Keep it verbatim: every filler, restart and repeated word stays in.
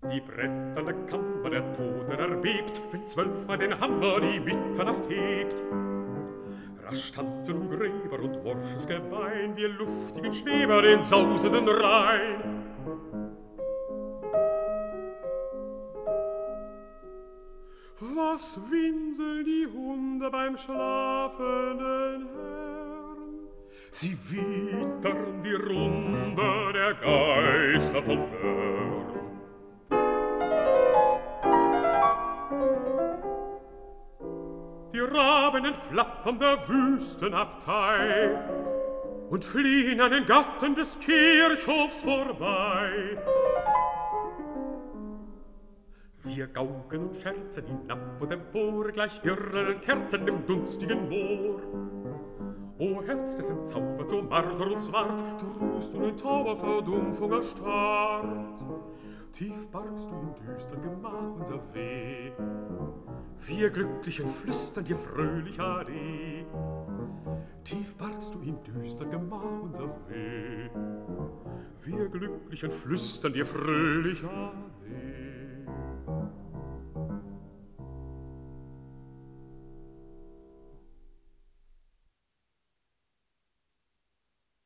Die bretterne Kammer der Toten erbebt, wenn zwölfmal den Hammer die Mitternacht hebt. Rasch tanzen Gräber und morsches Gebein, wir luftigen Schweber den sausenden Rhein. Was winseln die Hunde beim schlafenden Herrn? Sie wittern die Runde der Geister von fern. Die Raben entflattern der Wüstenabtei und fliehen an den Gatten des Kirchhofs vorbei. Wir gaukeln und scherzen hinab und empor, gleich irrenden Kerzen im dunstigen Moor. O Herz des entzaubert, so Marter und Swart, du ruhst und ein Tauber Verdumpfung erstarrt. Tief bargst du im düstern Gemach unser Weh, wir Glücklichen flüstern dir fröhlich Ade. Tief bargst du im düstern Gemach unser Weh, wir Glücklichen flüstern dir fröhlich Ade.